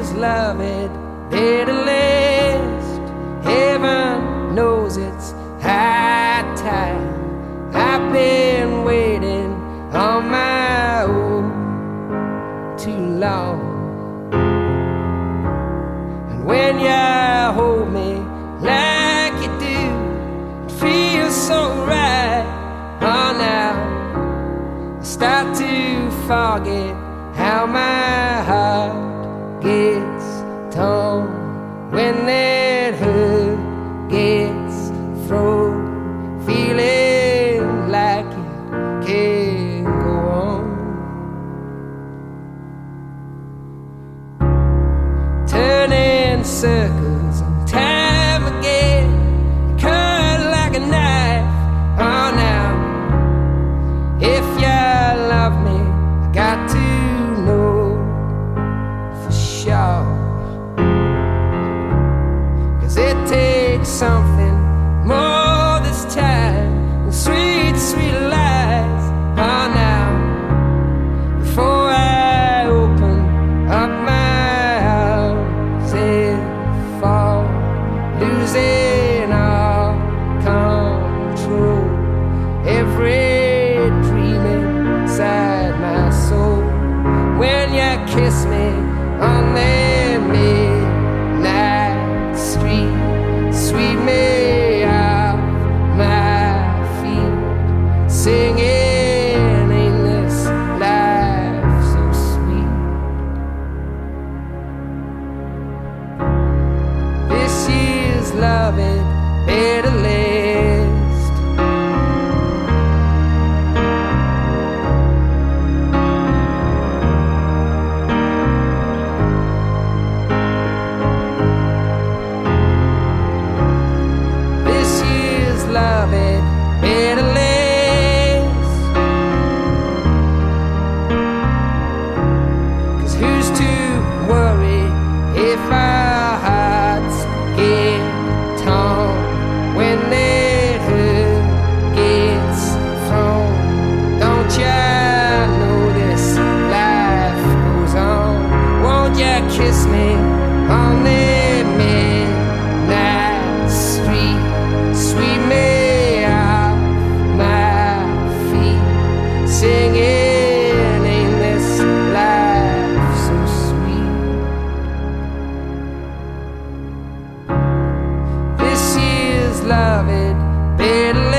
is love it, better last. Heaven knows it's high time. I've been waiting on my own too long. And when you hold me like you do, it feels so right. Oh, now I start to forget how my heart gets torn when that hurt gets thrown, feeling like you can't go on. Turning circles on time again, cut like a knife. Oh, now if you love me, I got to know for sure. 'Cause it takes something more this time than sweet, sweet lies. Oh, now before I open up my arms and fall, losing all control, every dream inside my soul. When you kiss me on that midnight street, sweep me off my feet, singing, ain't this life so sweet? This year's love it better last. This year's love it better last. 'Cause who's to worry if our hearts get torn when that hurt gets thrown? Don't ya know this life goes on? Won't ya kiss me on that midnight street, sweep me off my feet, singing, ain't this life so sweet? This year's love it better